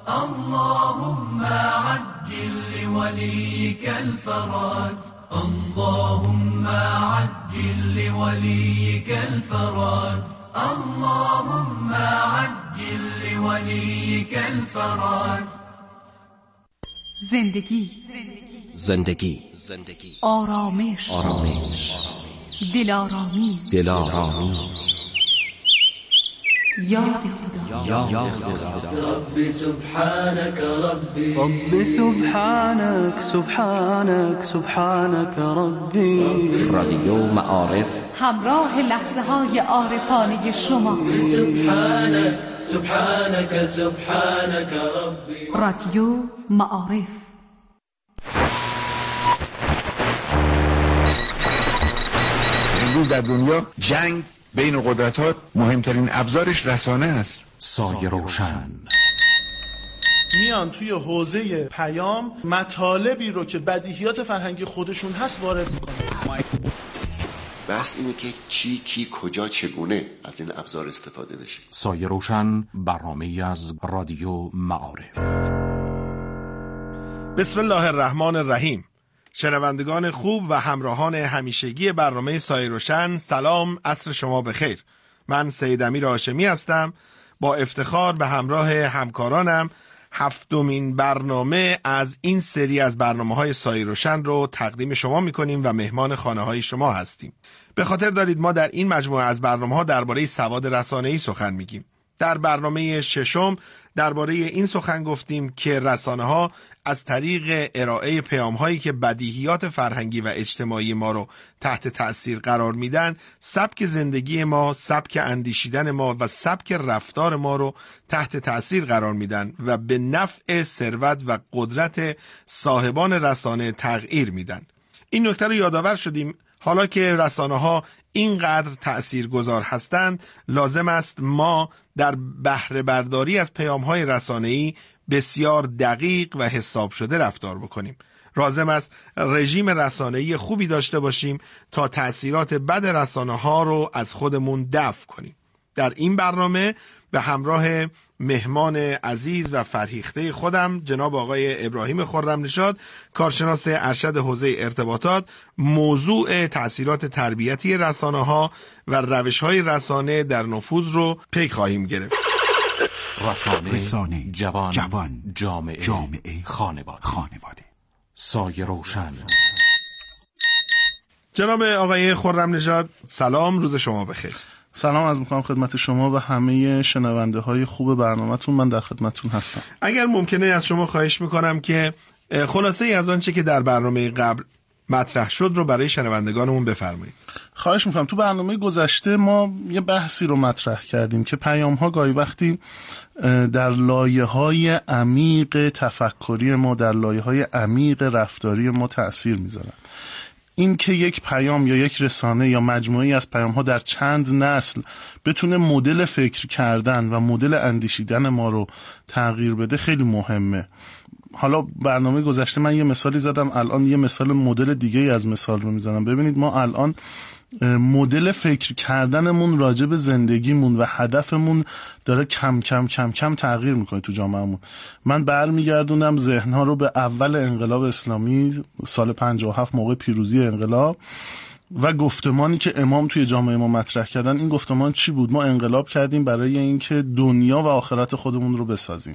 اللهم عجل لوليك الفرج اللهم عجل لوليك الفرج اللهم عجل لوليك الفرج. زندگی زندگی آرامش دلارامی یاد خدا ربي سبحانك ربي سبحانك ربي. رادیو معارف همراه لحظه های عارفانه شما. سبحانك ربي. رادیو معارف. امروز در دنیا جنگ بین قدرت‌ها مهمترین ابزارش رسانه است. سایه روشن میان توی حوزه پیام مطالبی رو که بدیهیات فرهنگی خودشون هست وارد میکنن. بحث اینه که چی، کی، کجا، چگونه از این ابزار استفاده بشه. سایه روشن، برنامه‌ای از رادیو معارف. بسم الله الرحمن الرحیم. شنوندگان خوب و همراهان همیشگی برنامه سایه روشن، سلام، عصر شما بخیر. من سید امیر هاشمی هستم. با افتخار به همراه همکارانم هفتمین برنامه از این سری از برنامه‌های سایه روشن رو تقدیم شما می‌کنیم و مهمان خانه‌های شما هستیم. به خاطر دارید ما در این مجموعه از برنامه‌ها درباره سواد رسانه‌ای سخن میگیم. در برنامه ششم درباره این سخن گفتیم که رسانه‌ها از طریق ارائه پیام‌هایی که بدیهیات فرهنگی و اجتماعی ما رو تحت تأثیر قرار میدن، سبک زندگی ما، سبک اندیشیدن ما و سبک رفتار ما رو تحت تأثیر قرار میدن و به نفع ثروت و قدرت صاحبان رسانه تغییر میدن. این نکته رو یادآور شدیم. حالا که رسانه‌ها اینقدر تأثیرگذار هستند، لازم است ما در بهره برداری از پیام‌های رسانه‌ای بسیار دقیق و حساب شده رفتار بکنیم. لازم است رژیم رسانه‌ای خوبی داشته باشیم تا تأثیرات بد رسانه‌ها رو از خودمون دفع کنیم. در این برنامه به همراه مهمان عزیز و فرهیخته خودم جناب آقای ابراهیم خرم‌نژاد، کارشناس ارشد حوزه ارتباطات، موضوع تأثیرات تربیتی رسانه‌ها و روش‌های رسانه در نفوذ رو پی خواهیم گرفت. رسانه جوان جامعه خانواده. سایه روشن. جناب آقای خرم‌نژاد، سلام، روز شما بخیر. سلام عرض می‌کنم خدمت شما و همه شنونده های خوب برنامه‌تون. من در خدمتتون هستم. اگر ممکنه از شما خواهش میکنم که خلاصه ای از آنچه که در برنامه قبل مطرح شد رو برای شنوندگانمون بفرمایید. خواهش میکنم. تو برنامه گذشته ما یه بحثی رو مطرح کردیم که پیام‌ها گاهی وقتی در لایه‌های عمیق تفکری ما، در لایه‌های عمیق رفتاری ما تأثیر میذارن. این که یک پیام یا یک رسانه یا مجموعی از پیام‌ها در چند نسل بتونه مدل فکر کردن و مدل اندیشیدن ما رو تغییر بده خیلی مهمه. حالا برنامه گذشته من یه مثالی زدم، الان یه مدل دیگه از مثال رو میزنم. ببینید ما الان مدل فکر کردنمون راجع به زندگیمون و هدفمون داره کم کم تغییر میکنه تو جامعهمون. من برمیگردونم ذهنها رو به اول انقلاب اسلامی سال 57 موقع پیروزی انقلاب و گفتمانی که امام توی جامعه ما مطرح کردن. این گفتمان چی بود؟ ما انقلاب کردیم برای اینکه دنیا و آخرت خودمون رو بسازیم.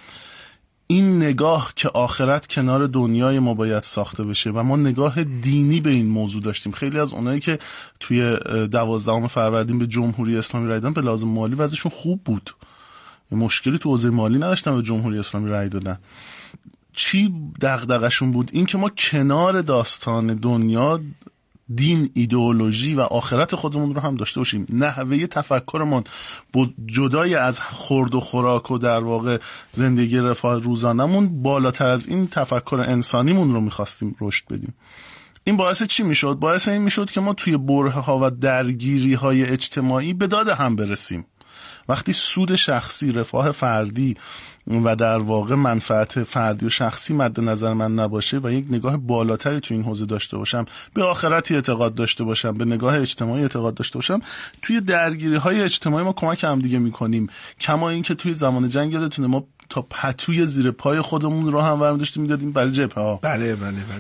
این نگاه که آخرت کنار دنیای ما باید ساخته بشه و ما نگاه دینی به این موضوع داشتیم. خیلی از اونایی که توی 12 فروردین به جمهوری اسلامی رای دادن به لازم مالی وضعشون خوب بود، مشکلی تو حوزه مالی نداشتن، به جمهوری اسلامی رای دادن. چی دغدغه‌شون بود؟ این که ما کنار داستان دنیا، دین، ایدئولوژی و آخرت خودمون رو هم داشته باشیم. نحوه تفکرمون جدای از خورد و خوراک و در واقع زندگی رفاه روزانمون بالاتر از این تفکر انسانیمون رو میخواستیم رشد بدیم. این باعث چی میشد؟ باعث این میشد که ما توی برهه ها و درگیری های اجتماعی به داد هم برسیم. وقتی سود شخصی، رفاه فردی و در واقع منفعت فردی و شخصی مد نظر من نباشه و یک نگاه بالاتری تو این حوزه داشته باشم، به آخرتی اعتقاد داشته باشم، به نگاه اجتماعی اعتقاد داشته باشم، توی درگیری های اجتماعی ما کمک هم دیگه میکنیم. کما این که توی زمان جنگ یادتونه ما تا پتوی زیر پای خودمون رو هم برمی‌داشتیم میدادیم برای جبهه ها. بله.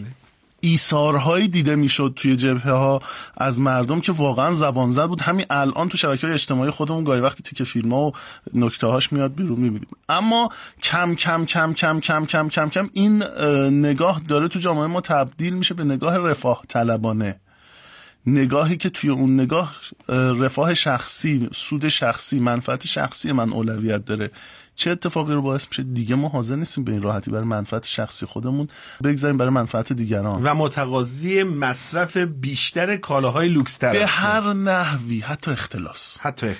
ایثارهایی دیده میشد توی جبهه ها از مردم که واقعا زبان زد بود. همین الان تو شبکه‌های اجتماعی خودمون گاهی وقتی تیکه فیلم‌ها و نکته‌هاش میاد بیرون می‌بینیم. اما کم کم کم کم کم کم کم کم این نگاه داره تو جامعه ما تبدیل میشه به نگاه رفاه طلبانه، نگاهی که توی اون نگاه رفاه شخصی، سود شخصی، منفعت شخصی من اولویت داره. چه اتفاقی رو باعث میشه؟ دیگه ما حاضر نیستیم به این راحتی برای منفعت شخصی خودمون بگذاریم برای منفعت دیگران و متقاضی مصرف بیشتر کالاهای لوکس‌تر به هر نحوی، حتی اختلاس،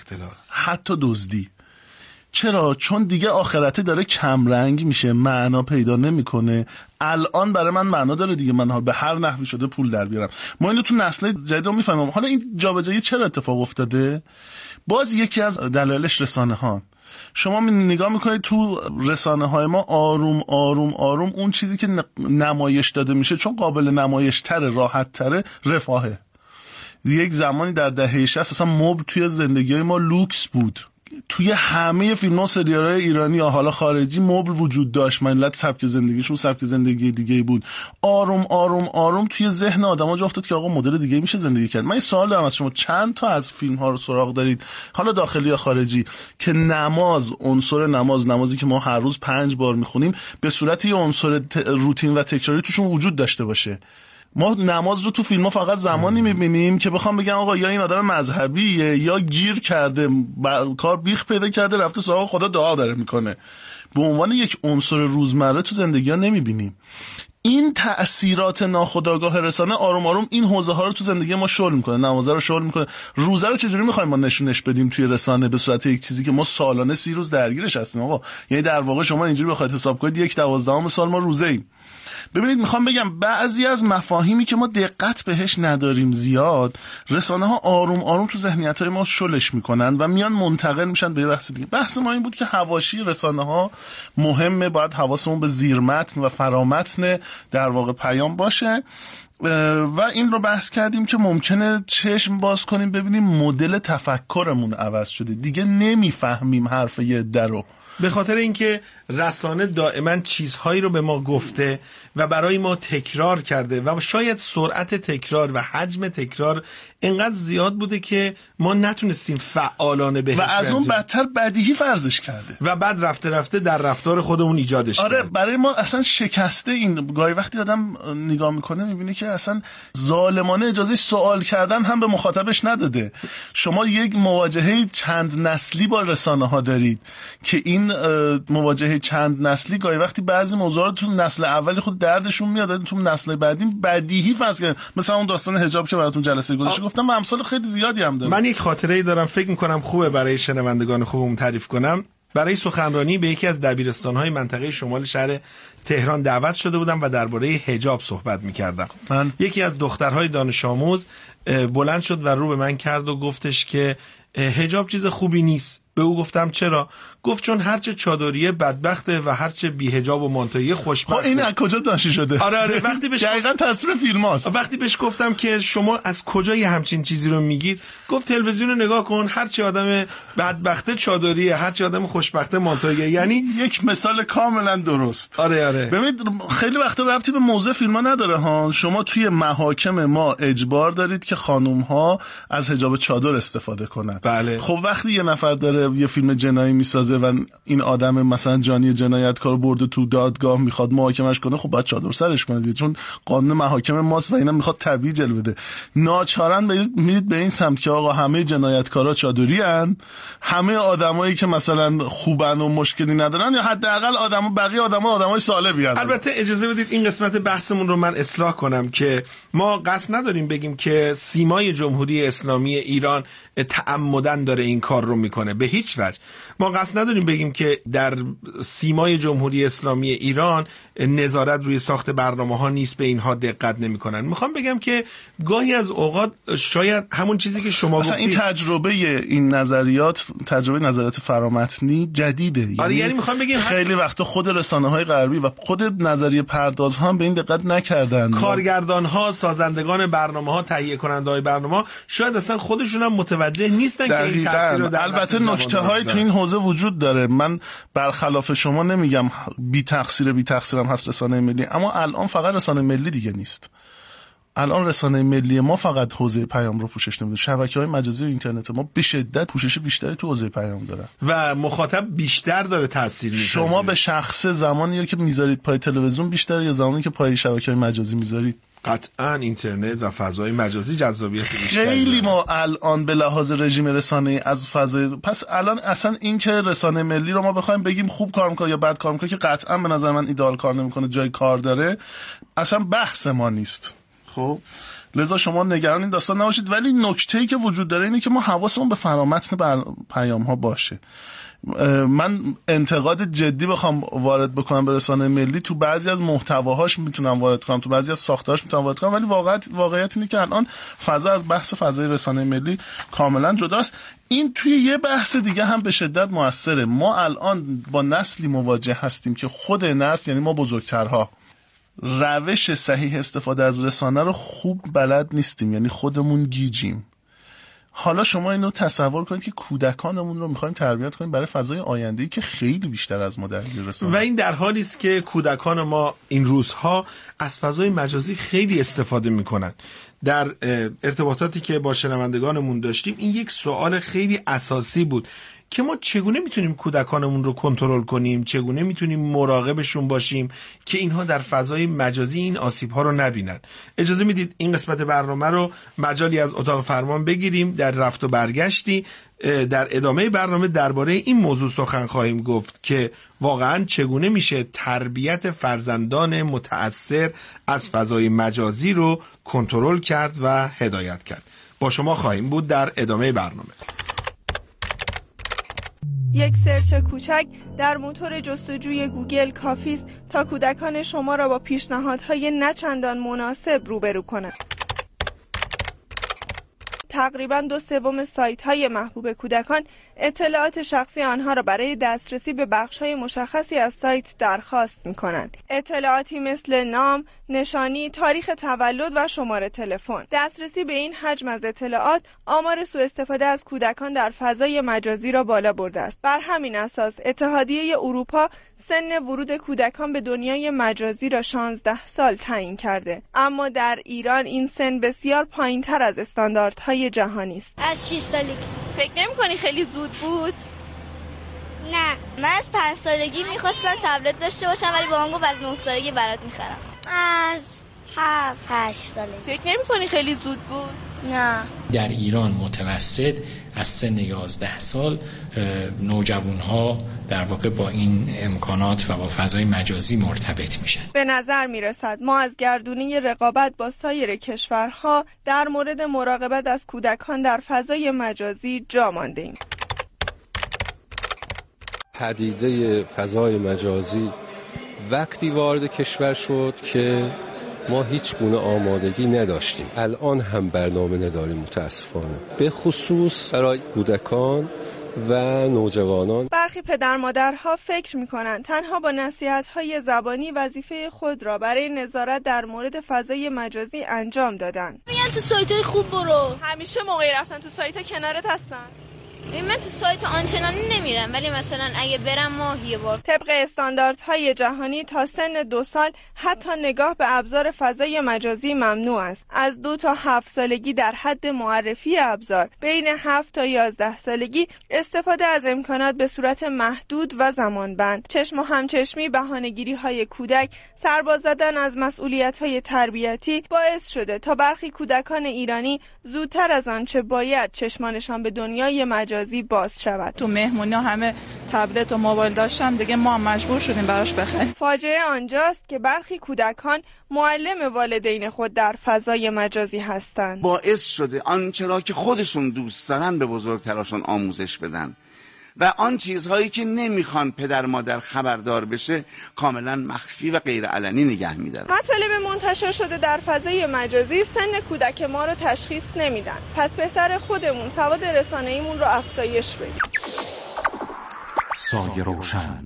حتی دزدی. چرا؟ چون دیگه آخرته داره کمرنگ میشه، معنا پیدا نمیکنه. الان برای من معنا داره دیگه، من به هر نحوی شده پول در بیارم. ما اینو تو نسل جدید میفهمیم. حالا این جابجایی چرا اتفاق افتاده؟ باز یکی از دلایلش رسانه ها. شما نگاه میکنید تو رسانه های ما آروم آروم آروم اون چیزی که نمایش داده میشه، چون قابل نمایش تره، راحت تره، رفاهه. یک زمانی در دهه 60 اصلا مبل توی زندگی های ما لوکس بود. توی همه فیلم و سریال‌های ایرانی یا حالا خارجی مبل وجود داشت. ملت سبک زندگیشون سبک زندگی دیگه بود. آروم آروم آروم توی ذهن آدم‌ها جا افتاد که آقا مدل دیگه میشه زندگی کرد. من این سوال دارم از شما، چند تا از فیلم‌ها رو سراغ دارید، حالا داخلی یا خارجی، که نماز، عنصر نمازی که ما هر روز 5 بار میخونیم، به صورت یه عنصر روتین و تکراری توشون وجود داشته باشه؟ ما نماز رو تو فیلم ها فقط زمانی میبینیم که بخوام بگم آقا یا این آدم مذهبیه یا گیر کرده، کار بیخ پیدا کرده، رفته سراغ خدا دعا داره میکنه. به عنوان یک عنصر روزمره تو زندگی ها نمیبینیم. این تأثیرات ناخودآگاه رسانه آروم آروم این حوزه ها رو تو زندگی ما شل میکنه. نماز رو شل میکنه. روزه رو چجوری میخوایم ما نشونش بدیم توی رسانه؟ به صورت یک چیزی که ما سالانه 30 روز درگیرش هستیم. آقا یعنی در واقع شما اینجوری بخواید حساب کنید 1/12 سال ما روزه ایم. ببینید میخوام بگم بعضی از مفاهیمی که ما دقت بهش نداریم زیاد، رسانه ها آروم آروم تو ذهنیت های ما شلش میکنن و میان منتقل میشن به بحث دیگه. بحث ما این بود که حواشی رسانه ها مهمه، باید حواسمون به زیرمتن و فرامتن در واقع پیام باشه و این رو بحث کردیم که ممکنه چشم باز کنیم ببینیم مدل تفکرمون عوض شده، دیگه نمیفهمیم حرف یه عده رو، به خاطر اینکه رسانه دائما چیزهایی رو به ما گفته و برای ما تکرار کرده و شاید سرعت تکرار و حجم تکرار اینقدر زیاد بوده که ما نتونستیم فعالانه بهش و از اون بدتر بدیهی فرضش کرده و بعد رفته رفته در رفتار خودمون ایجادش کرده. آره، برای ما اصلا شکسته. این گاهی وقتی آدم نگاه میکنه میبینه که اصلا ظالمانه اجازه سوال کردن هم به مخاطبش نداده. شما یک مواجهه چند نسلی با رسانه ها دارید که این مواجهه چند نسلی گاهی وقتی بعضی موضوعات تو نسل اولی خود دردشون میاد، تو نسل بعدی بدیهی فرض کنید. مثلا اون داستان حجاب که براتون جلسه گذشته گفتم و امثال خیلی زیادی هم داره. من یک خاطره‌ای دارم فکر می‌کنم خوبه برای شنوندگان خوبم تعریف کنم. برای سخنرانی به یکی از دبیرستان‌های منطقه شمال شهر تهران دعوت شده بودم و درباره حجاب صحبت می‌کردم. یکی از دخترهای دانش آموز بلند شد و رو به من کرد و گفتش که حجاب چیز خوبی نیست. به او گفتم چرا؟ گفت چون هرچه چادریه بدبخته و هرچه بی حجاب و مانتویی خوشبخته. این از کجا دانشی شده؟ آره وقتی بهش دقیقاً تصویر فیلماست. وقتی بهش گفتم که شما از کجا یه همچین چیزی رو میگید، گفت تلویزیون رو نگاه کن، هرچی آدم بدبخته چادریه، هرچی آدم خوشبخته مانتویی. یعنی یک مثال کاملا درست. آره ببینید خیلی وقتا ربطی به موضوع فیلم‌ها نداره ها. شما توی محاکم ما اجبار دارید که خانم‌ها از حجاب چادر استفاده کنن. بله. خب وقتی یه نفر داره یه فیلم جنایی میسازه و این آدم مثلا جانی جنایتکار برده تو دادگاه میخواد محاکمش کنه، خب باید چادر سرش کنه چون قانون محاکم ماست و اینا میخواد طبیعی جلوه بده. ناچارن میرید به این سمت که آقا همه جنایتکارا چادری ان، همه آدمایی که مثلا خوبن و مشکلی ندارن یا حداقل بقیه آدمای سالمی ان. البته اجازه بدید این قسمت بحثمون رو من اصلاح کنم که ما قصد نداریم بگیم که سیمای جمهوری اسلامی ایران تعمدن داره این کار رو میکنه، به هیچ وجه. ما قصد نداریم بگیم که در سیمای جمهوری اسلامی ایران نظارت روی ساخت برنامه‌ها نیست، به اینها دقت نمی‌کنن. میخوام بگم که گاهی از اوقات شاید همون چیزی که شما گفتید، این تجربه این نظریات، تجربه نظریات فرامتنی جدیده. یعنی میخوام بگم خیلی وقتا خود رسانه‌های غربی و خود نظریه پردازها هم به این دقت نکردن. کارگردان‌ها، سازندگان برنامه‌ها، تهیه کننده‌های برنامه‌ها شاید اصلا خودشون هم متوجه نیستن که این تاثیر رو در البته نکته‌های تو این حوزه وجود وجود داره. من برخلاف شما نمیگم بی تقصیرم هست رسانه ملی، اما الان فقط رسانه ملی دیگه نیست. الان رسانه ملی ما فقط حوزه پیام رو پوشش نمیده، شبکه‌های مجازی و اینترنت ما به شدت پوشش بیشتری تو حوزه پیام داره و مخاطب بیشتر داره تاثیر میذاره. شما به شخص زمانی که میذارید پای تلویزیون بیشتره یا زمانی که پای شبکه‌های مجازی میذارید؟ قطعاً اینترنت و فضای مجازی جذابیت بیشتری خیلی ما الان به لحاظ رژیم رسانه‌ای از فضای، پس الان اصلا این که رسانه ملی رو ما بخوایم بگیم خوب کار میکنه یا بد کار میکنه که قطعاً به نظر من ایدئال کار نمیکنه، جای کار داره، اصلا بحث ما نیست. خب لذا شما نگران این داستان نباشید، ولی نکته‌ای که وجود داره اینه که ما حواسمون به فرامتن پیام‌ها باشه. من انتقاد جدی بخوام وارد بکنم به رسانه ملی، تو بعضی از محتواهاش میتونم وارد کنم، تو بعضی از ساختارش میتونم وارد کنم، ولی واقعیت اینه که الان فضا از بحث فضای رسانه ملی کاملا جداست. این توی یه بحث دیگه هم به شدت موثره. ما الان با نسلی مواجه هستیم که خود نسل، یعنی ما بزرگترها، روش صحیح استفاده از رسانه رو خوب بلد نیستیم، یعنی خودمون گیجیم. حالا شما اینو تصور کنید که کودکانمون رو می‌خوایم تربیت کنیم برای فضای آینده‌ای که خیلی بیشتر از ما درگیر رسانه، و این در حالی است که کودکان ما این روزها از فضای مجازی خیلی استفاده می‌کنند. در ارتباطاتی که با شنوندگانمون داشتیم این یک سوال خیلی اساسی بود که ما چگونه میتونیم کودکانمون رو کنترل کنیم، چگونه میتونیم مراقبشون باشیم که اینها در فضای مجازی این آسیب‌ها رو نبینن. اجازه میدید این قسمت برنامه رو مجالی از اتاق فرمان بگیریم، در رفت و برگشتی در ادامه برنامه درباره این موضوع سخن خواهیم گفت که واقعاً چگونه میشه تربیت فرزندان متأثر از فضای مجازی رو کنترل کرد و هدایت کرد. با شما خواهیم بود در ادامه برنامه. یک سرچ کوچک در موتور جستجوی گوگل کافی است تا کودکان شما را با پیشنهادهای نه چندان مناسب روبرو کند. تقریباً 2/3 سایت‌های محبوب کودکان اطلاعات شخصی آنها را برای دسترسی به بخش‌های مشخصی از سایت درخواست می‌کنند. اطلاعاتی مثل نام، نشانی، تاریخ تولد و شماره تلفن. دسترسی به این حجم از اطلاعات آمار سوء استفاده از کودکان در فضای مجازی را بالا برده است. بر همین اساس اتحادیه اروپا سن ورود کودکان به دنیای مجازی را 16 سال تعیین کرده، اما در ایران این سن بسیار پایین‌تر از استانداردهای جهانی است. از 6 سالگی. فکر نمی‌کنی خیلی زود بود؟ نه، من از 5 سالگی می‌خواستم تبلت داشته باشم، ولی با من گفت از 9 سالگی برات می‌خرم. از 7-8 سالگی. فکر نمی‌کنی خیلی زود بود؟ نه. در ایران متوسط از سن 11 سال نوجوان‌ها در واقع با این امکانات و با فضای مجازی مرتبط میشن. به نظر میرسد ما از گردونه رقابت با سایر کشورها در مورد مراقبت از کودکان در فضای مجازی جا مانده ایم. پدیده فضای مجازی وقتی وارد کشور شد که ما هیچ گونه آمادگی نداشتیم. الان هم برنامه نداریم متاسفانه، به خصوص برای کودکان و نوجوانان. برخی پدر مادرها فکر می‌کنند تنها با نصیحت‌های زبانی وظیفه خود را برای نظارت در مورد فضای مجازی انجام دادن. میگن تو سایت‌های خوب برو. همیشه موقعی رفتن تو سایت‌ها کنارت هستن. من تو سایت آنچنانی نمیرم، ولی مثلا اگه برم ماهی بار. طبق استانداردهای جهانی تا سن 2 سال حتی نگاه به ابزار فضای مجازی ممنوع است. از 2 تا 7 سالگی در حد معرفی ابزار، بین 7 تا 11 سالگی استفاده از امکانات به صورت محدود و زمانبند، چشم و همچشمی، بهانه‌گیری‌های کودک، سرباز زدن از مسئولیت‌های تربیتی باعث شده تا برخی کودکان ایرانی زودتر از آنچه باید چشمانشان به دنیای مجازی باز شود. تو مهمونی‌ها همه تبلت و موبایل داشتن دیگه، ما مجبور شدیم براش بخریم. فاجعه آنجاست که برخی کودکان معلم والدین خود در فضای مجازی هستند. باعث شده آنچه را که خودشون دوست دارن به بزرگتراشون آموزش بدن و آن چیزهایی که نمیخوان پدر مادر خبردار بشه کاملا مخفی و غیر علنی نگه میدارن. مطالب منتشر شده در فضای مجازی سن کودک ما رو تشخیص نمیدن. پس بهتر خودمون سواد رسانه‌ایمون رو افزایش بدیم. سایه روشن.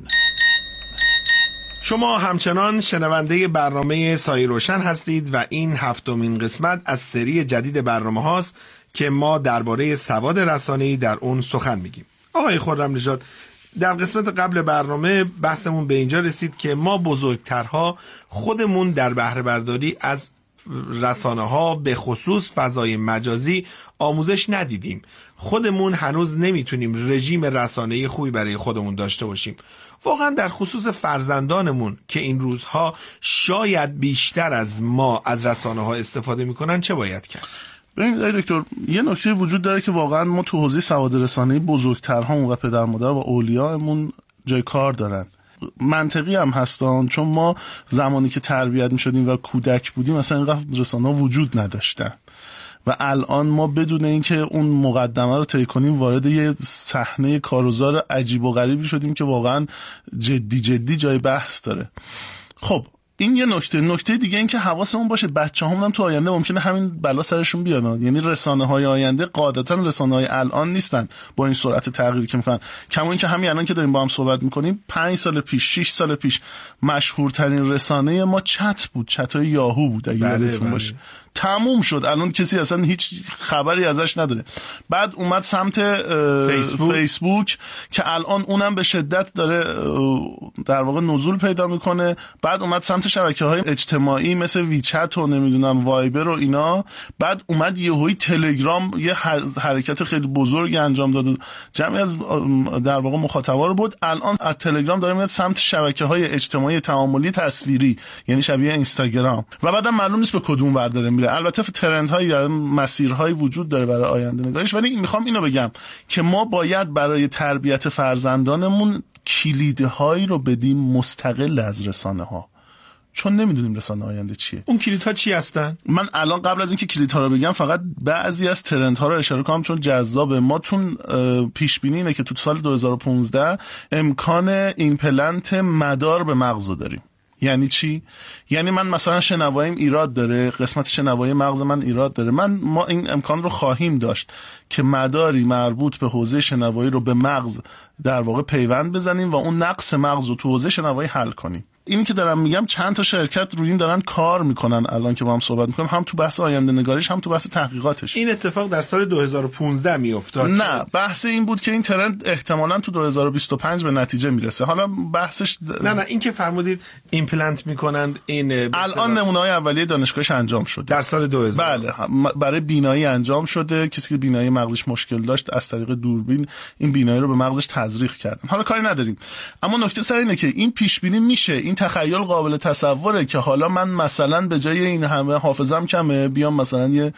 شما همچنان شنونده برنامه سایه روشن هستید و این 7مین قسمت از سری جدید برنامه هاست که ما درباره سواد رسانه‌ای در اون سخن میگیم. آقای خرم‌نژاد، در قسمت قبل برنامه بحثمون به اینجا رسید که ما بزرگترها خودمون در بهره برداری از رسانه ها به خصوص فضای مجازی آموزش ندیدیم. خودمون هنوز نمیتونیم رژیم رسانه‌ای خوبی برای خودمون داشته باشیم. واقعا در خصوص فرزندانمون که این روزها شاید بیشتر از ما از رسانه ها استفاده میکنن چه باید کرد؟ ببینید دکتر، یه نکته وجود داره که واقعا ما تو حوزه سواد رسانه‌ای بزرگترهامون و پدر مادر و اولیاءمون جای کار دارن. منطقی هم هستن، چون ما زمانی که تربیت می‌شدیم و کودک بودیم مثلا اینقدر رسانه‌ها وجود نداشتن و الان ما بدون اینکه اون مقدمه رو طی کنیم وارد یه صحنه کاروزار عجیب و غریبی شدیم که واقعا جدی جای بحث داره. خب این یه نکته دیگه این که حواسمون باشه بچه‌هامون هم تو آینده ممکنه همین بلا سرشون بیاد. یعنی رسانه‌های آینده قاعدتاً رسانه‌های الان نیستن با این سرعت تغییری که می‌کنن. کما اینکه همین الان که داریم با هم صحبت می‌کنیم 5 سال پیش 6 سال پیش مشهورترین رسانه ما چت بود، چت‌های یاهو بود اگه یادتون باشه. تموم شد، الان کسی اصلا هیچ خبری ازش نداره. بعد اومد سمت فیسبوک که الان اونم به شدت داره در واقع نزول پیدا میکنه. بعد اومد سمت شبکه‌های اجتماعی مثل ویچت و نمیدونم وایبر و اینا. بعد اومد یهویی تلگرام یه حرکت خیلی بزرگی انجام داد، جمعی از در واقع مخاطبا رو بود. الان از تلگرام داره میاد سمت شبکه‌های اجتماعی تعاملی تصویری، یعنی شبیه اینستاگرام، و بعدم معلوم نیست به کدوم ور داره میره. البته ترندهای یا مسیرهای وجود داره برای آینده نگاهش، ولی میخوام اینو بگم که ما باید برای تربیت فرزندانمون کلیدهایی رو بدیم مستقل از رسانه ها، چون نمیدونیم رسانه آینده چیه. اون کلیدها چی هستن؟ من الان قبل از اینکه کلیدها رو بگم فقط بعضی از ترندها رو اشاره کنم چون جذابه. ما تون پیش بینی اینه که تو سال 2015 امکان ایمپلنت مدار به مغز داریم. یعنی چی؟ یعنی من مثلا شنواییم ایراد داره، قسمت شنوایی مغز من ایراد داره، ما این امکان رو خواهیم داشت که مداری مربوط به حوزه شنوایی رو به مغز در واقع پیوند بزنیم و اون نقص مغز رو تو حوزه شنوایی حل کنیم. اینی که دارم میگم چند تا شرکت روی این دارن کار میکنن الان که با هم صحبت میکنیم، هم تو بحث آینده نگاریش هم تو بحث تحقیقاتش. این اتفاق در سال 2015 میافتاد؟ نه، بحث این بود که این ترند احتمالاً تو 2025 به نتیجه میرسه. حالا بحثش نه این که فرمودید ایمپلنت میکنند، این الان نمونه‌های اولیه دانشگاهش انجام شده در سال 2000. بله، برای بینایی انجام شده. کسی که بینایی مغزش مشکل داشت از طریق دوربین این بینایی رو به مغزش تزریق کردن. حالا کاری نداریم، اما نکته سر اینه که این پیش بینی میشه، این تخیل قابل تصوره که حالا من مثلا به جای این همه حافظم کمه بیام مثلا یه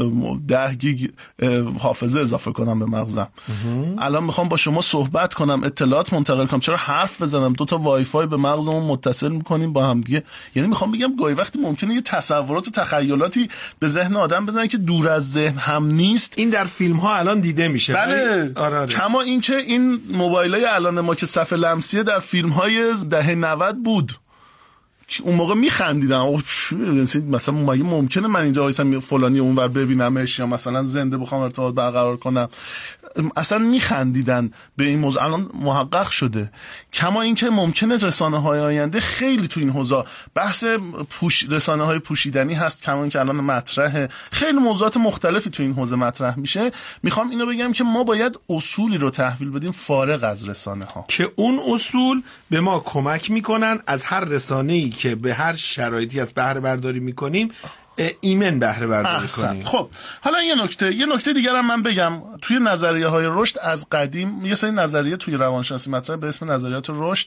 10 گیگ حافظه اضافه کنم به مغزم. الان میخوام با شما صحبت کنم، اطلاعات منتقل کنم، چرا حرف بزنم، 2 تا وای فای به مغزمون متصل میکنیم با هم دیگه. یعنی میخوام بگم گاهی وقتی ممکنه یه تصورات و تخیلاتی به ذهن آدم بزنه که دور از ذهن هم نیست. این در فیلم ها الان دیده میشه. بله. آره. کما این که این موبایلای الان ما که صفحه لمسیه در فیلم های دهه 90 بود، اون موقع میخندیدم مثلا ممکنه من اینجا وایسم فلانی اونور ببینمش یا مثلا زنده بخوام ارتباط برقرار کنم. اصلا میخندیدن به این موضوع. الان محقق شده. کما اینکه ممکنه رسانه‌های آینده خیلی تو این حوزه بحث رسانه‌های پوشیدنی هست، کما اینکه الان مطرحه، خیلی موضوعات مختلفی تو این حوزه مطرح میشه. میخوام اینو بگم که ما باید اصولی رو تحویل بدیم فارغ از رسانه‌ها که اون اصول به ما کمک میکنن از هر رسانه‌ای که به هر شرایطی از بهره برداری میکنیم ایمن بهره برداری کنیم. خب حالا یه نکته دیگر هم من بگم. توی نظریه‌های رشد از قدیم یه سری نظریه توی روانشناسی مطرح به اسم نظریات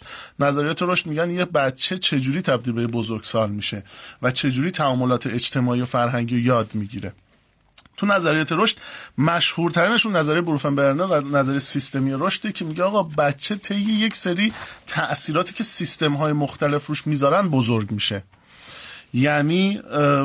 رشد میگن یه بچه چجوری تبدیل به بزرگسال میشه و چجوری تعاملات اجتماعی و فرهنگی رو یاد میگیره. تو نظریات رشد مشهورترینشون نظریه بروفنبرنر و نظریه سیستمی رشده که میگه آقا بچه طی یک سری تأثیراتی که سیستم‌های مختلف روش میذارن بزرگ میشه. یعنی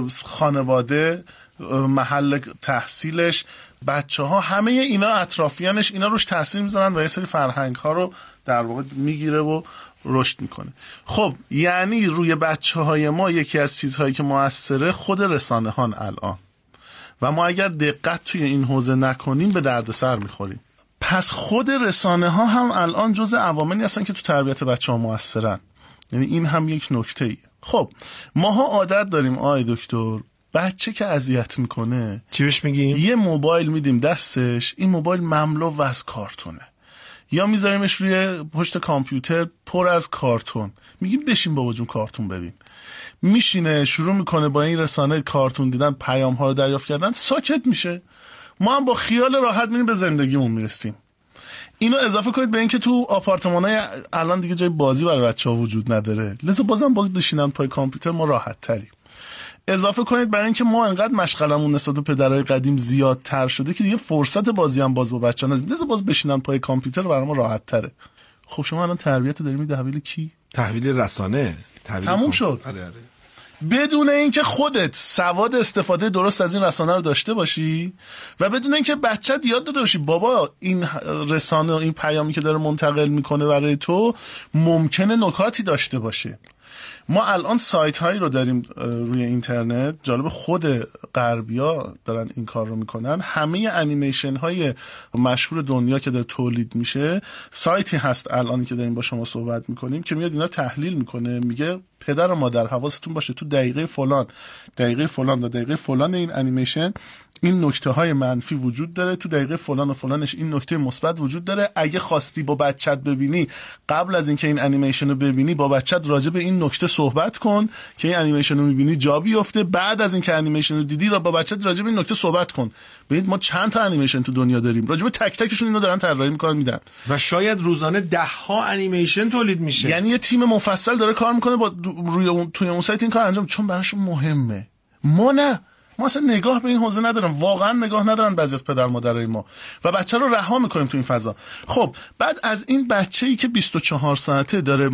خانواده، محل تحصیلش، بچه‌ها، همه اینا اطرافیانش اینا روش تاثیر میذارن و یه سری فرهنگ‌ها رو در واقع میگیره و رشد میکنه. خب یعنی روی بچه‌های ما یکی از چیزهایی که مؤثره خود رسانه‌هان الان، و ما اگر دقت توی این حوزه نکنیم به دردسر میخوریم. پس خود رسانه‌ها هم الان جزء عواملی هستن که تو تربیت بچه‌ها مؤثرن. یعنی این هم یک نکته‌ایه. خب ماها عادت داریم آقای دکتر بچه که اذیت میکنه چی بهش میگیم؟ یه موبایل میدیم دستش، این موبایل مملو از کارتونه. یا میذاریمش روی پشت کامپیوتر پر از کارتون، میگیم بشین بابا جون کارتون ببین. میشینه شروع میکنه با این رسانه کارتون دیدن پیام ها رو دریافت کردن، ساکت میشه. ما هم با خیال راحت میریم به زندگیمون میرسیم. اینو اضافه کنید به این که تو آپارتمان‌های الان دیگه جای بازی برای بچه‌ها وجود نداره، لذا بازم باز بشینن پای کامپیوتر ما راحت تریم. اضافه کنید برای اینکه ما انقدر مشغلمون نسبت به پدرای قدیم زیادتر شده که دیگه فرصت بازی هم باز با بچه‌ها نداریم، لذا باز بشینن پای کامپیوتر برای ما راحت تره. خب شما الان تربیت داری میدی تحویل کی؟ تحویل رسانه. تموم شد. آره. بدون اینکه خودت سواد استفاده درست از این رسانه رو داشته باشی و بدون اینکه بچت یاد داده باشی بابا این رسانه و این پیامی که داره منتقل میکنه برای تو ممکنه نکاتی داشته باشه. ما الان سایت هایی رو داریم روی اینترنت، جالب خود غربیا دارن این کار رو میکنن، همه انیمیشن های مشهور دنیا که داره تولید میشه، سایتی هست الانی که داریم با شما صحبت میکنیم که میاد اینا تحلیل میکنه، میگه پدر و مادر حواستون باشه تو دقیقه فلان و دقیقه فلان این انیمیشن این نکته های منفی وجود داره، تو دقیقه فلان و فلانش این نکته مثبت وجود داره. اگه خواستی با بچت ببینی، قبل از اینکه این انیمیشن رو ببینی با بچت راجع به این نکته صحبت کن که این انیمیشن رو میبینی جا بیفته. بعد از اینکه انیمیشن رو دیدی با بچت راجع به این نکته صحبت کن. ببینید ما چند تا انیمیشن تو دنیا داریم، راجع به تک تکشون اینو دارن طراحی میکنن میدن و شاید روزانه 10 ها انیمیشن تولید میشه. یعنی یه تیم مفصل داره کار میکنه با توی اون سایت این کار انجام، چون براشون مهمه. ما نه، ما اصلا نگاه به این حوزه نداریم، واقعا نگاه ندارن بعضی از پدر مادرای ما و بچه رو رها میکنیم تو این فضا. خب بعد از این بچه‌ای که 24 ساعته داره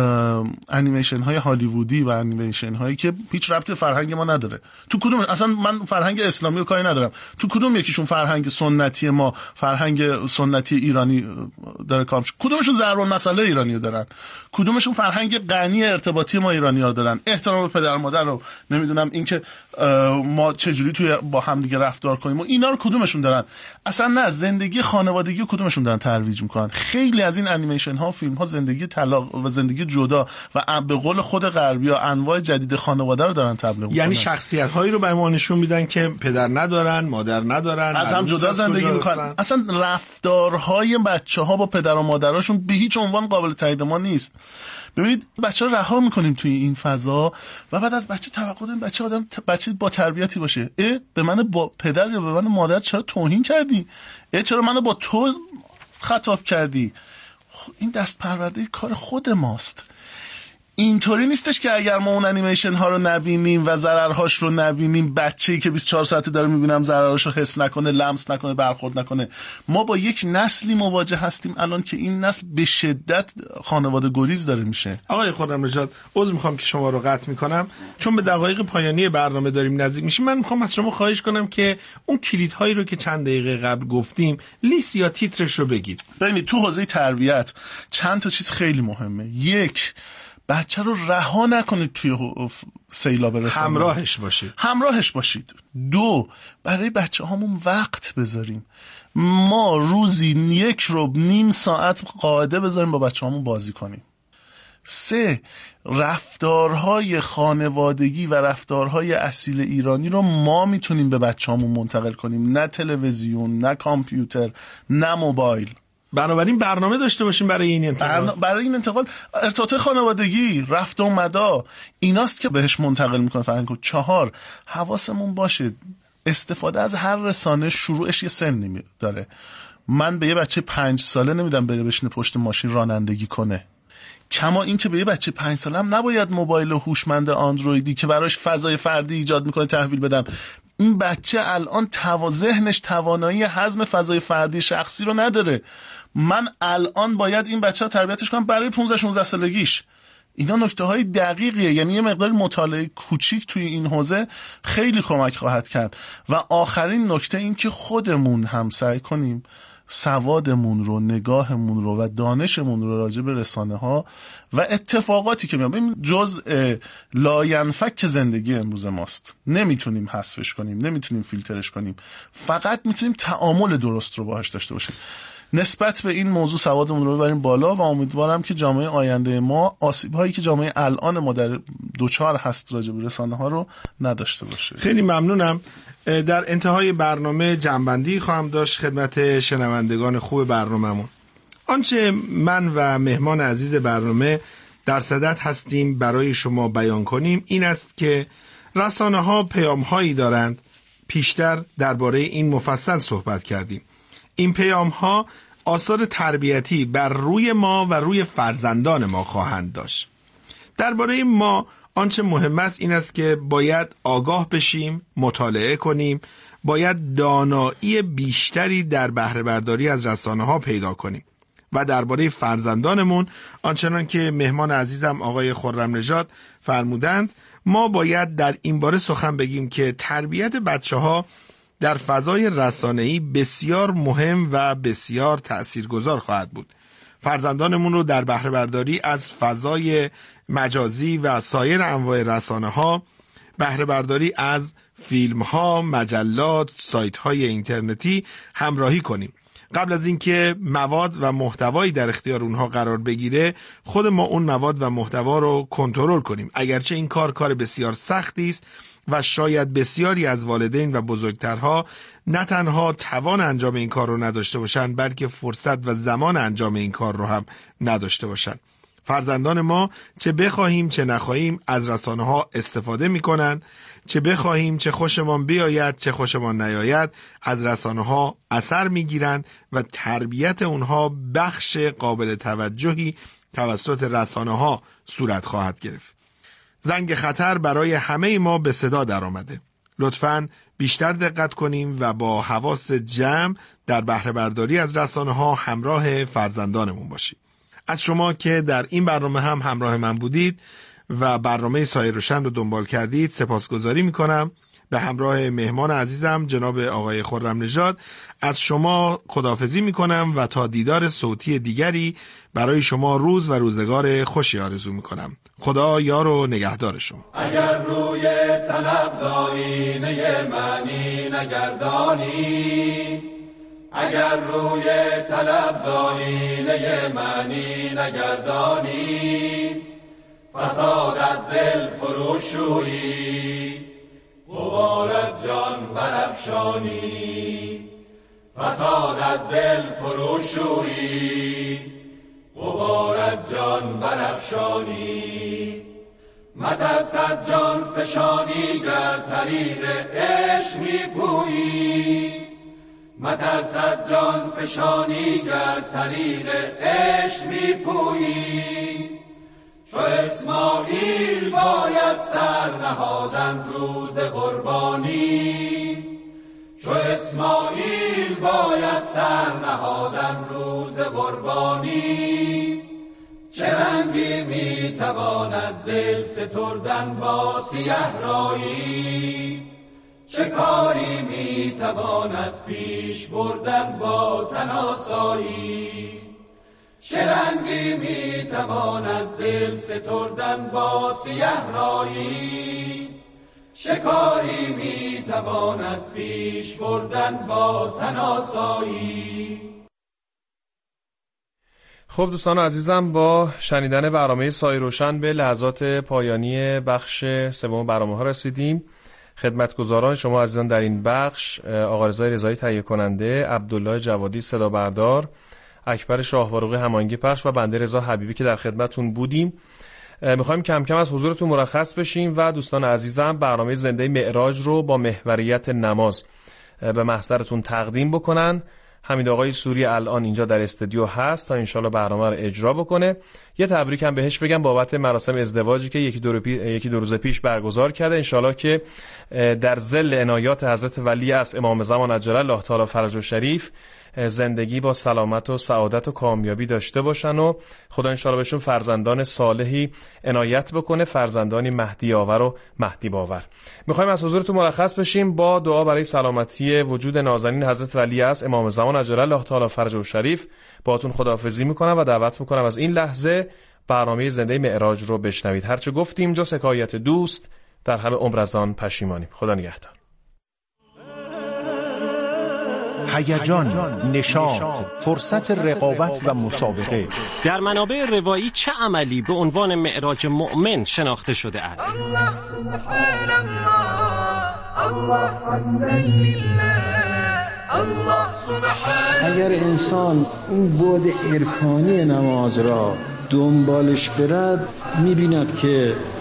انیمیشن های هالیوودی و انیمیشن هایی که هیچ ربط فرهنگ ما نداره، تو کدوم اصلا من فرهنگ اسلامی رو کاری ندارم، تو کدوم یکیشون فرهنگ سنتی ما، فرهنگ سنتی ایرانی داره کار میشه، کدومشون ضرب المثل ایرانی رو دارن، کدومشون فرهنگ غنی ارتباطی ما ایرانی‌ها دارن، احترام به پدر مادر رو نمیدونم اینکه ما چجوری توی با هم دیگه رفتار کنیم و اینا رو کدومشون دارن. اصلا نه، زندگی خانوادگی رو کدومشون دارن ترویج میکنن. خیلی از این انیمیشن ها و فیلم ها زندگی طلاق و زندگی جدا و به قول خود غربی‌ها انواع جدید خانواده رو دارن تبلیغ میکنن. یعنی شخصیت هایی رو به ما نشون میدن که پدر ندارن، مادر ندارن، از هم جدا زندگی میکنن. اصلا رفتارهای بچه‌ها با پدر و مادرشون به هیچ عنوان قابل تایید ما نیست. ببینید بچه رو رها میکنیم توی این فضا و بعد از بچه توقع داریم بچه با تربیتی باشه. به من با پدر یا به من مادر چرا توهین کردی؟ چرا منو با تو خطاب کردی؟ این دست پرورده کار خود ماست. اینطوری نیستش که اگر ما اون انیمیشن ها رو نبینیم و ضررهاش رو نبینیم، بچه‌ای که 24 ساعته داره میبینم ضررهاش رو حس نکنه، لمس نکنه، برخورد نکنه. ما با یک نسلی مواجه هستیم الان که این نسل به شدت خانواده گریز داره میشه. آقای خرم‌نژاد، عذر میخوام که شما رو قطع میکنم، چون به دقایق پایانی برنامه داریم نزدیک میشیم. من میخوام از شما خواهش کنم که اون کلیدهایی رو که چند دقیقه قبل گفتیم لیست یا تیترش رو بگید. ببینید تو حوزه تربیت چند تا چیز خیلی مهمه. یک، بچه رو رها نکنید توی سیلاب رسانه، همراهش باشید. دو، برای بچه هامون وقت بذاریم. ما روزی 1.5 ساعت قاعده بذاریم با بچه هامون بازی کنیم. 3، رفتارهای خانوادگی و رفتارهای اصیل ایرانی رو ما میتونیم به بچه هامون منتقل کنیم، نه تلویزیون، نه کامپیوتر، نه موبایل. بنابراین برنامه داشته باشیم برای این انتقال. برای این انتقال ارتباط خانوادگی، رفت و مدا، ایناست که بهش منتقل میکنه فرهنگو. 4، حواسمون باشه استفاده از هر رسانه شروعش یه سنی داره. من به یه بچه 5 ساله نمیدم بره بشینه پشت ماشین رانندگی کنه. کما این که به یه بچه 5 ساله هم نباید موبایل هوشمند آندرویدی که براش فضای فردی ایجاد میکنه تحویل بدم. این بچه الان ذهنش توانایی هضم فضای فردی شخصی رو نداره. من الان باید این بچه ها تربیتش کنم برای 15-16 سالگیش. اینا نکته های دقیقیه، یعنی یه مقدار مطالعه کوچیک توی این حوزه خیلی کمک خواهد کرد. و آخرین نکته این که خودمون هم سعی کنیم سوادمون رو، نگاهمون رو و دانشمون رو راجع به رسانه ها و اتفاقاتی که میاد جزء لاینفک زندگی امروز ماست. نمیتونیم حذفش کنیم، نمیتونیم فیلترش کنیم، فقط میتونیم تعامل درست رو باهاش داشته باشیم. نسبت به این موضوع سوادمون رو ببریم بالا و امیدوارم که جامعه آینده ما آسیب‌هایی که جامعه الان ما در دوچار هست راجع به رسانه ها رو نداشته باشه. خیلی ممنونم. در انتهای برنامه جنبندی خواهم داشت خدمت شنوندگان خوب برنامه‌مون. آنچه من و مهمان عزیز برنامه در صدد هستیم برای شما بیان کنیم این است که رسانه‌ها پیام‌هایی دارند. پیشتر درباره این مفصل صحبت کردیم. این پیام‌ها آثار تربیتی بر روی ما و روی فرزندان ما خواهند داشت. درباره ما آنچه مهم است این است که باید آگاه بشیم، مطالعه کنیم، باید دانایی بیشتری در بهره برداری از رسانه‌ها پیدا کنیم و درباره فرزندانمون آنچنان که مهمان عزیزم آقای خرم‌نژاد فرمودند ما باید در این باره سخن بگیم که تربیت بچه‌ها در فضای رسانه‌ای بسیار مهم و بسیار تأثیرگذار خواهد بود. فرزندانمون رو در بهره برداری از فضای مجازی و سایر انواع رسانه‌ها، بهره برداری از فیلم‌ها، مجلات، سایت‌های اینترنتی همراهی کنیم. قبل از اینکه مواد و محتوایی در اختیار اونها قرار بگیره خود ما اون مواد و محتوا رو کنترل کنیم. اگرچه این کار بسیار سختی است و شاید بسیاری از والدین و بزرگترها نه تنها توان انجام این کار رو نداشته باشند بلکه فرصت و زمان انجام این کار رو هم نداشته باشند. فرزندان ما چه بخواهیم چه نخواهیم از رسانه‌ها استفاده می‌کنند، چه بخواهیم چه خوشمان بیاید چه خوشمان نیاید از رسانه‌ها اثر می‌گیرند و تربیت اونها بخش قابل توجهی توسط رسانه‌ها صورت خواهد گرفت. زنگ خطر برای همه ما به صدا در آمده. لطفاً بیشتر دقت کنیم و با حواس جمع در بهره برداری از رسانه‌ها همراه فرزندانمون باشیم. از شما که در این برنامه هم همراه من بودید و برنامه سایه روشن رو دنبال کردید سپاسگزاری میکنم. به همراه مهمان عزیزم جناب آقای خرم‌نژاد از شما خداحافظی میکنم و تا دیدار صوتی دیگری برای شما روز و روزگار خوشی آرزو میکنم. خدا یار و نگهدار شما. اگر روی طلب زاینه معنی نگردانی، اگر روی طلب زاینه معنی نگردانی، فساد از دل فروشویی، غبار از جان برافشانی. فساد از دل فروشویی، غبار از جان برافشانی. مترس از جان فشانی گر طریق عشق می‌پویی، مترس از جان فشانی گر طریق عشق می‌پویی. چو اسماعیل باید سر نهادن روز قربانی، چو اسماعیل باید سر نهادن روز قربانی. چه رنگی میتوان از دل ستردن با سیه رایی، چه کاری میتوان از پیش بردن با تن آسایی. چه رنگی میتوان از دل ستردن با سیه رایی، چه کاری میتوان از پیش بردن با تن آسایی. خب دوستان عزیزم، با شنیدن برنامه سایه روشن به لحظات پایانی بخش سوم برنامه ها رسیدیم. خدمتگزاران شما عزیزان در این بخش آقا رضا رضایی تهیه کننده، عبدالله جوادی صدا بردار، اکبر شاهوارقی هماهنگی پخش و بنده رضا حبیبی که در خدمتتون بودیم. میخوایم کم کم از حضورتون مرخص بشیم و دوستان عزیزم برنامه زنده معراج رو با محوریت نماز به محضرتون تقدیم بکنن. حمید آقای سوری الان اینجا در استودیو هست تا انشالله برنامه رو اجرا بکنه. یه تبریک هم بهش بگم بابت مراسم ازدواجی که یکی دو روز پیش برگزار کرده. انشالله که در ظل عنایات حضرت ولی از امام زمان عجل الله تعالی فرجه شریف زندگی با سلامت و سعادت و کامیابی داشته باشن و خدا انشالله بهشون فرزندان صالحی عنایت بکنه، فرزندانی مهدی آور و مهدی باور. میخوایم از حضورتون مرخص بشیم با دعا برای سلامتی وجود نازنین حضرت ولی از امام زمان عجل الله تعالی فرجه شریف. باهاتون خداحافظی میکنم و دعوت میکنم از این لحظه برنامه زنده معراج رو بشنوید. هرچه گفتیم جز حکایت دوست در همه عمر از آن پشیمانیم. خدا نگهدار. هیجان، نشاط، فرصت رقابت و مسابقه. در منابع روایی چه عملی به عنوان معراج مؤمن شناخته شده است؟ اگر انسان این بعد عرفانی نماز را دنبالش برد می‌بیند که